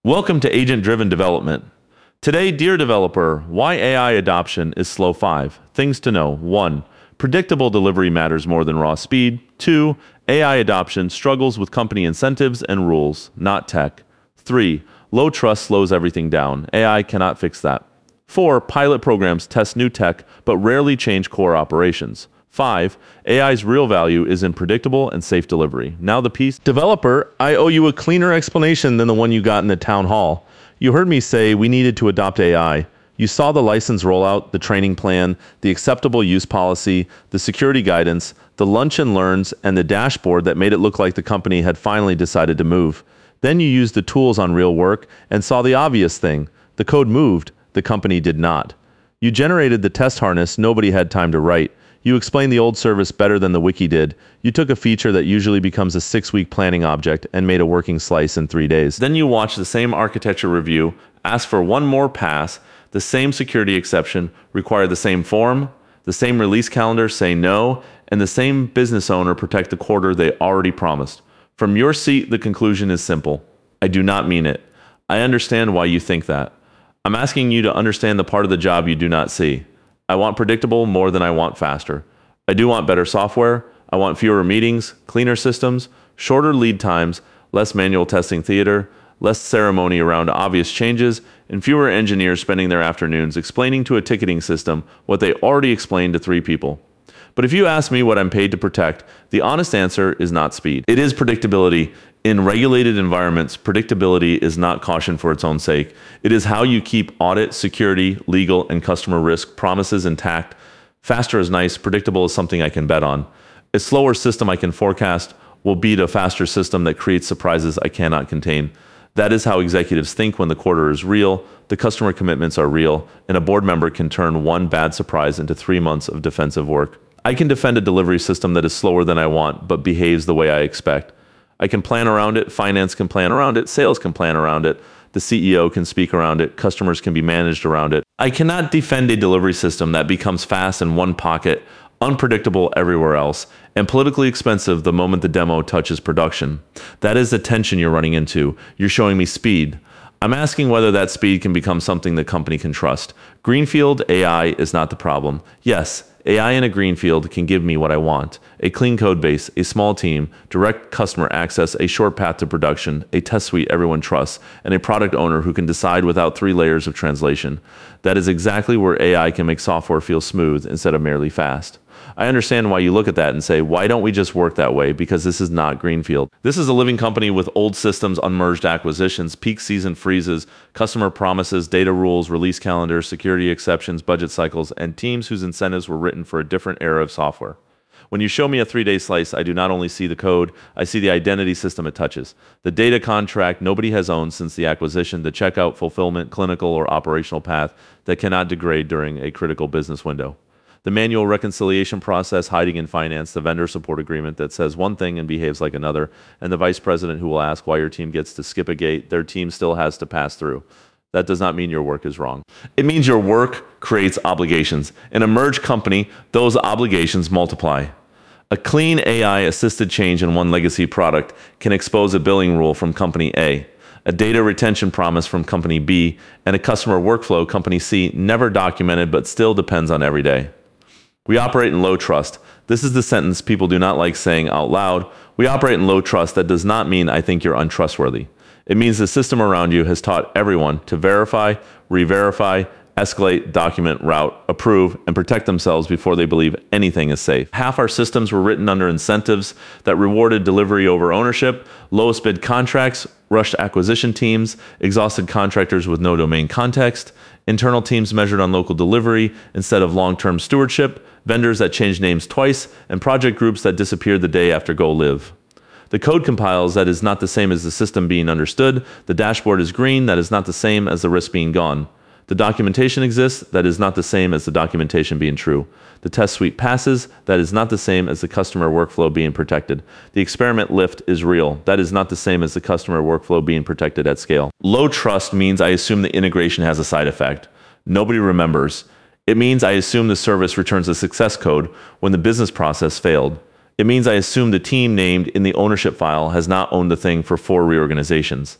Welcome to Agent-Driven Development. Today, dear developer, why AI adoption is slow. 5 things to know. 1. Predictable delivery matters more than raw speed. 2. AI adoption struggles with company incentives and rules, not tech. 3. Low trust slows everything down. AI cannot fix that. 4. Pilot programs test new tech, but rarely change core operations. 5. AI's real value is in predictable and safe delivery. Now the piece. Developer, I owe you a cleaner explanation than the one you got in the town hall. You heard me say we needed to adopt AI. You saw the license rollout, the training plan, the acceptable use policy, the security guidance, the lunch and learns, and the dashboard that made it look like the company had finally decided to move. Then you used the tools on real work and saw the obvious thing. The code moved, the company did not. You generated the test harness nobody had time to write. You explained the old service better than the wiki did. You took a feature that usually becomes a 6-week planning object and made a working slice in 3 days. Then you watched the same architecture review, asked for one more pass, the same security exception, require the same form, the same release calendar, say no, and the same business owner protect the quarter they already promised. From your seat, the conclusion is simple. I do not mean it. I understand why you think that. I'm asking you to understand the part of the job you do not see. I want predictable more than I want faster. I do want better software. I want fewer meetings, cleaner systems, shorter lead times, less manual testing theater, less ceremony around obvious changes, and fewer engineers spending their afternoons explaining to a ticketing system what they already explained to 3 people. But if you ask me what I'm paid to protect, the honest answer is not speed. It is predictability. In regulated environments, predictability is not caution for its own sake. It is how you keep audit, security, legal, and customer risk promises intact. Faster is nice, predictable is something I can bet on. A slower system I can forecast will beat a faster system that creates surprises I cannot contain. That is how executives think when the quarter is real, the customer commitments are real, and a board member can turn one bad surprise into 3 months of defensive work. I can defend a delivery system that is slower than I want, but behaves the way I expect. I can plan around it, finance can plan around it, sales can plan around it, the CEO can speak around it, customers can be managed around it. I cannot defend a delivery system that becomes fast in one pocket, unpredictable everywhere else, and politically expensive the moment the demo touches production. That is the tension you're running into. You're showing me speed. I'm asking whether that speed can become something the company can trust. Greenfield AI is not the problem. Yes, AI in a greenfield can give me what I want. A clean code base, a small team, direct customer access, a short path to production, a test suite everyone trusts, and a product owner who can decide without 3 layers of translation. That is exactly where AI can make software feel smooth instead of merely fast. I understand why you look at that and say, why don't we just work that way? Because this is not greenfield. This is a living company with old systems, unmerged acquisitions, peak season freezes, customer promises, data rules, release calendars, security exceptions, budget cycles, and teams whose incentives were written for a different era of software. When you show me a 3-day slice, I do not only see the code, I see the identity system it touches. The data contract nobody has owned since the acquisition, the checkout, fulfillment, clinical, or operational path that cannot degrade during a critical business window. The manual reconciliation process hiding in finance, the vendor support agreement that says one thing and behaves like another, and the vice president who will ask why your team gets to skip a gate their team still has to pass through. That does not mean your work is wrong. It means your work creates obligations. In a merged company, those obligations multiply. A clean AI-assisted change in one legacy product can expose a billing rule from company A, a data retention promise from company B, and a customer workflow company C never documented but still depends on every day. We operate in low trust. This is the sentence people do not like saying out loud. We operate in low trust. That does not mean I think you're untrustworthy. It means the system around you has taught everyone to verify, re-verify, escalate, document, route, approve, and protect themselves before they believe anything is safe. Half our systems were written under incentives that rewarded delivery over ownership, lowest bid contracts, rushed acquisition teams, exhausted contractors with no domain context, internal teams measured on local delivery instead of long-term stewardship, vendors that changed names twice, and project groups that disappeared the day after go live. The code compiles, that is not the same as the system being understood. The dashboard is green, that is not the same as the risk being gone. The documentation exists, that is not the same as the documentation being true. The test suite passes, that is not the same as the customer workflow being protected. The experiment lift is real, that is not the same as the customer workflow being protected at scale. Low trust means I assume the integration has a side effect. Nobody remembers. It means I assume the service returns a success code when the business process failed. It means I assume the team named in the ownership file has not owned the thing for 4 reorganizations.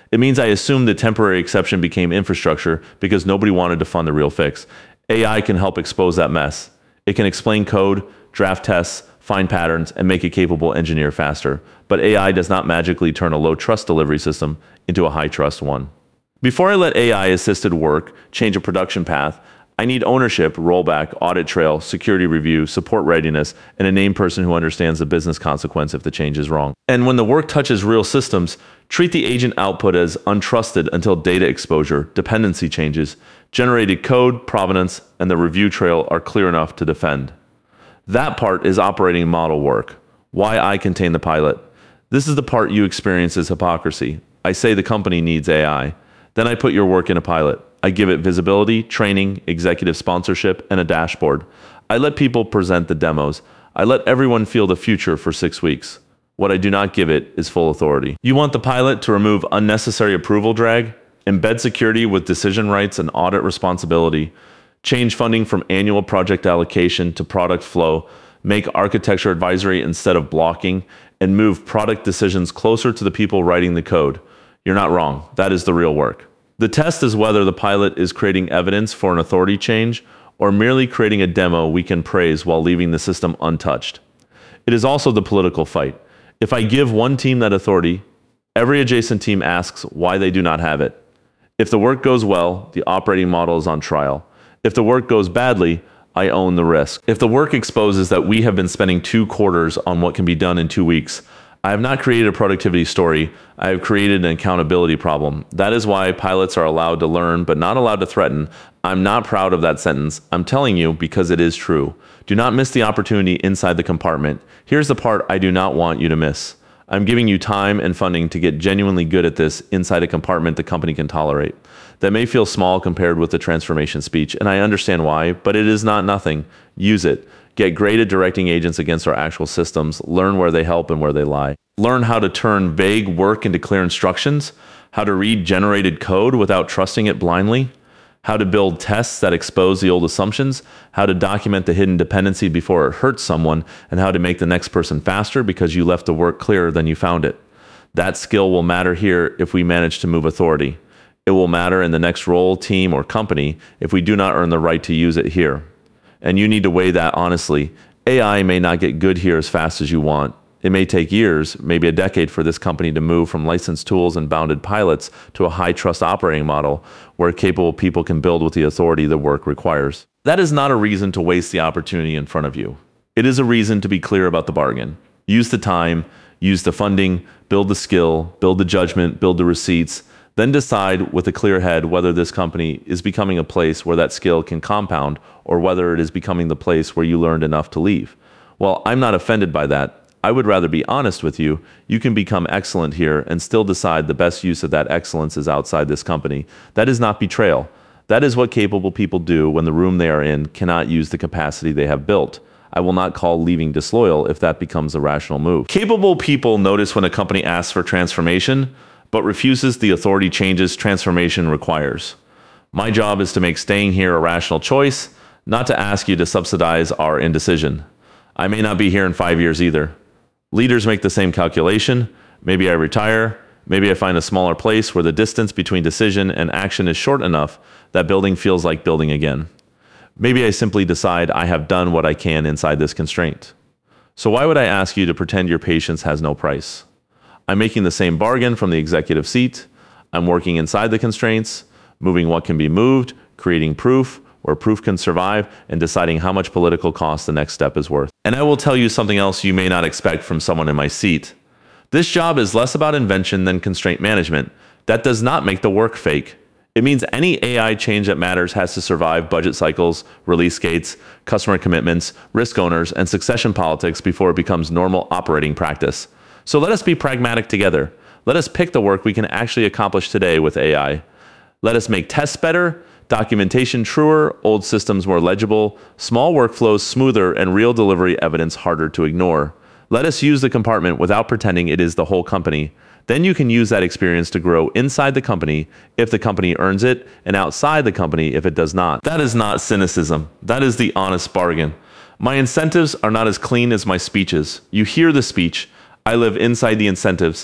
It means I assume the temporary exception became infrastructure because nobody wanted to fund the real fix. AI can help expose that mess. It can explain code, draft tests, find patterns, and make a capable engineer faster. But AI does not magically turn a low-trust delivery system into a high-trust one. Before I let AI-assisted work change a production path, I need ownership, rollback, audit trail, security review, support readiness, and a named person who understands the business consequence if the change is wrong. And when the work touches real systems, treat the agent output as untrusted until data exposure, dependency changes, generated code, provenance, and the review trail are clear enough to defend. That part is operating model work. Why I contain the pilot. This is the part you experience as hypocrisy. I say the company needs AI. Then I put your work in a pilot. I give it visibility, training, executive sponsorship, and a dashboard. I let people present the demos. I let everyone feel the future for 6 weeks. What I do not give it is full authority. You want the pilot to remove unnecessary approval drag, embed security with decision rights and audit responsibility, change funding from annual project allocation to product flow, make architecture advisory instead of blocking, and move product decisions closer to the people writing the code. You're not wrong. That is the real work. The test is whether the pilot is creating evidence for an authority change or merely creating a demo we can praise while leaving the system untouched. It is also the political fight. If I give one team that authority, every adjacent team asks why they do not have it. If the work goes well, the operating model is on trial. If the work goes badly, I own the risk. If the work exposes that we have been spending 2 quarters on what can be done in 2 weeks, I have not created a productivity story. I have created an accountability problem. That is why pilots are allowed to learn, but not allowed to threaten. I'm not proud of that sentence. I'm telling you because it is true. Do not miss the opportunity inside the compartment. Here's the part I do not want you to miss. I'm giving you time and funding to get genuinely good at this inside a compartment the company can tolerate. That may feel small compared with the transformation speech, and I understand why, but it is not nothing. Use it. Get great at directing agents against our actual systems, learn where they help and where they lie. Learn how to turn vague work into clear instructions, how to read generated code without trusting it blindly, how to build tests that expose the old assumptions, how to document the hidden dependency before it hurts someone, and how to make the next person faster because you left the work clearer than you found it. That skill will matter here if we manage to move authority. It will matter in the next role, team, or company if we do not earn the right to use it here. And you need to weigh that honestly. AI may not get good here as fast as you want. It may take years, maybe a decade, for this company to move from licensed tools and bounded pilots to a high-trust operating model where capable people can build with the authority the work requires. That is not a reason to waste the opportunity in front of you. It is a reason to be clear about the bargain. Use the time, use the funding, build the skill, build the judgment, build the receipts, then decide with a clear head whether this company is becoming a place where that skill can compound or whether it is becoming the place where you learned enough to leave. Well, I'm not offended by that. I would rather be honest with you. You can become excellent here and still decide the best use of that excellence is outside this company. That is not betrayal. That is what capable people do when the room they are in cannot use the capacity they have built. I will not call leaving disloyal if that becomes a rational move. Capable people notice when a company asks for transformation, but refuses the authority changes transformation requires. My job is to make staying here a rational choice, not to ask you to subsidize our indecision. I may not be here in 5 years either. Leaders make the same calculation. Maybe I retire. Maybe I find a smaller place where the distance between decision and action is short enough that building feels like building again. Maybe I simply decide I have done what I can inside this constraint. So why would I ask you to pretend your patience has no price? I'm making the same bargain from the executive seat. I'm working inside the constraints, moving what can be moved, creating proof where proof can survive, and deciding how much political cost the next step is worth. And I will tell you something else you may not expect from someone in my seat. This job is less about invention than constraint management. That does not make the work fake. It means any AI change that matters has to survive budget cycles, release gates, customer commitments, risk owners, and succession politics before it becomes normal operating practice. So let us be pragmatic together. Let us pick the work we can actually accomplish today with AI. Let us make tests better, documentation truer, old systems more legible, small workflows smoother, and real delivery evidence harder to ignore. Let us use the compartment without pretending it is the whole company. Then you can use that experience to grow inside the company if the company earns it, and outside the company if it does not. That is not cynicism. That is the honest bargain. My incentives are not as clean as my speeches. You hear the speech. I live inside the incentives.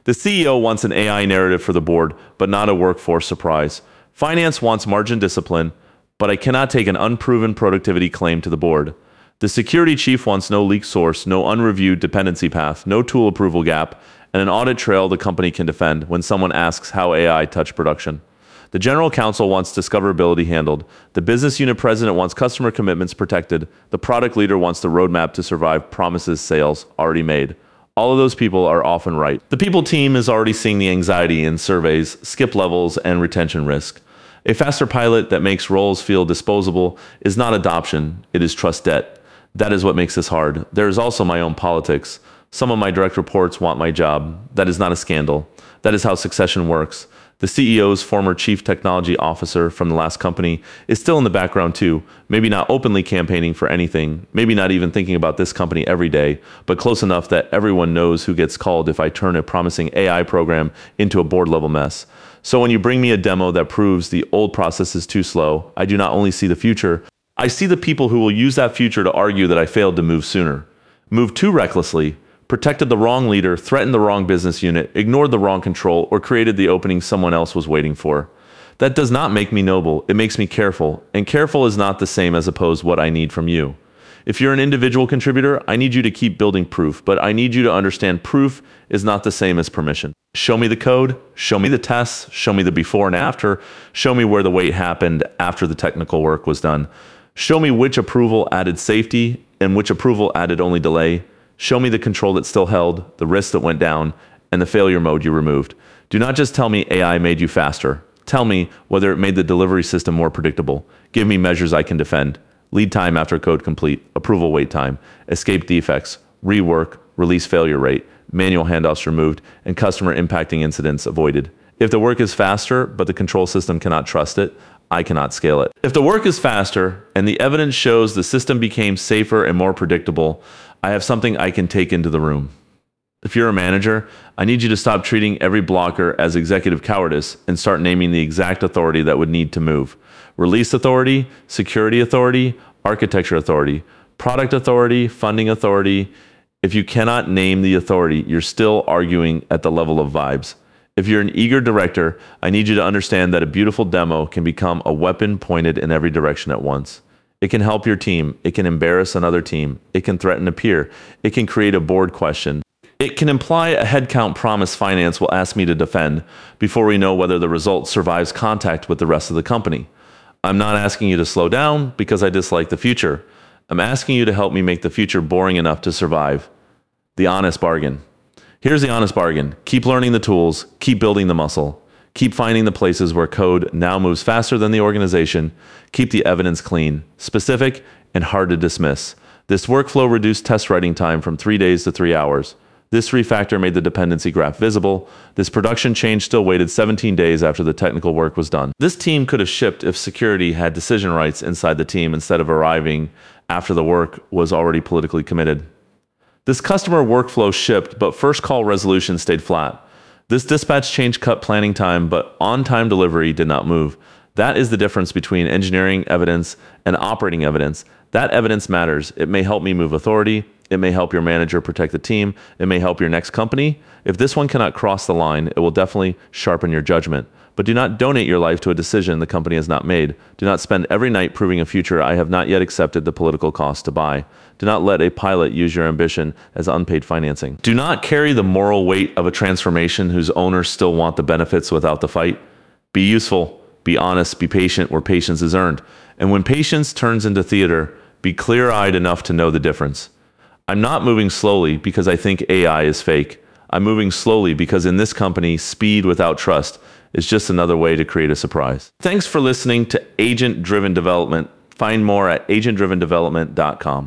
The CEO wants an AI narrative for the board, but not a workforce surprise. Finance wants margin discipline, but I cannot take an unproven productivity claim to the board. The security chief wants no leak source, no unreviewed dependency path, no tool approval gap, and an audit trail the company can defend when someone asks how AI touched production. The general counsel wants discoverability handled. The business unit president wants customer commitments protected. The product leader wants the roadmap to survive promises sales already made. All of those people are often right. The people team is already seeing the anxiety in surveys, skip levels, and retention risk. A faster pilot that makes roles feel disposable is not adoption, it is trust debt. That is what makes this hard. There is also my own politics. Some of my direct reports want my job. That is not a scandal. That is how succession works. The CEO's former chief technology officer from the last company is still in the background too, maybe not openly campaigning for anything, maybe not even thinking about this company every day, but close enough that everyone knows who gets called if I turn a promising AI program into a board-level mess. So when you bring me a demo that proves the old process is too slow, I do not only see the future, I see the people who will use that future to argue that I failed to move sooner, moved too recklessly, protected the wrong leader, threatened the wrong business unit, ignored the wrong control, or created the opening someone else was waiting for. That does not make me noble, it makes me careful, and careful is not the same as opposed what I need from you. If you're an individual contributor, I need you to keep building proof, but I need you to understand proof is not the same as permission. Show me the code, show me the tests, show me the before and after, show me where the wait happened after the technical work was done. Show me which approval added safety and which approval added only delay. Show me the control that still held, the risk that went down, and the failure mode you removed. Do not just tell me AI made you faster. Tell me whether it made the delivery system more predictable. Give me measures I can defend. Lead time after code complete, approval wait time, escape defects, rework, release failure rate, manual handoffs removed, and customer impacting incidents avoided. If the work is faster, but the control system cannot trust it, I cannot scale it. If the work is faster and the evidence shows the system became safer and more predictable, I have something I can take into the room. If you're a manager, I need you to stop treating every blocker as executive cowardice and start naming the exact authority that would need to move. Release authority, security authority, architecture authority, product authority, funding authority. If you cannot name the authority, you're still arguing at the level of vibes. If you're an eager director, I need you to understand that a beautiful demo can become a weapon pointed in every direction at once. It can help your team. It can embarrass another team. It can threaten a peer. It can create a board question. It can imply a headcount promise finance will ask me to defend before we know whether the result survives contact with the rest of the company. I'm not asking you to slow down because I dislike the future. I'm asking you to help me make the future boring enough to survive. The honest bargain. Here's the honest bargain. Keep learning the tools. Keep building the muscle. Keep finding the places where code now moves faster than the organization. Keep the evidence clean, specific, and hard to dismiss. This workflow reduced test writing time from 3 days to 3 hours. This refactor made the dependency graph visible. This production change still waited 17 days after the technical work was done. This team could have shipped if security had decision rights inside the team instead of arriving after the work was already politically committed. This customer workflow shipped, but first call resolution stayed flat. This dispatch change cut planning time, but on-time delivery did not move. That is the difference between engineering evidence and operating evidence. That evidence matters. It may help me move authority. It may help your manager protect the team. It may help your next company. If this one cannot cross the line, it will definitely sharpen your judgment. But do not donate your life to a decision the company has not made. Do not spend every night proving a future I have not yet accepted the political cost to buy. Do not let a pilot use your ambition as unpaid financing. Do not carry the moral weight of a transformation whose owners still want the benefits without the fight. Be useful, be honest, be patient where patience is earned. And when patience turns into theater, be clear-eyed enough to know the difference. I'm not moving slowly because I think AI is fake. I'm moving slowly because in this company, speed without trust is just another way to create a surprise. Thanks for listening to Agent Driven Development. Find more at agentdrivendevelopment.com.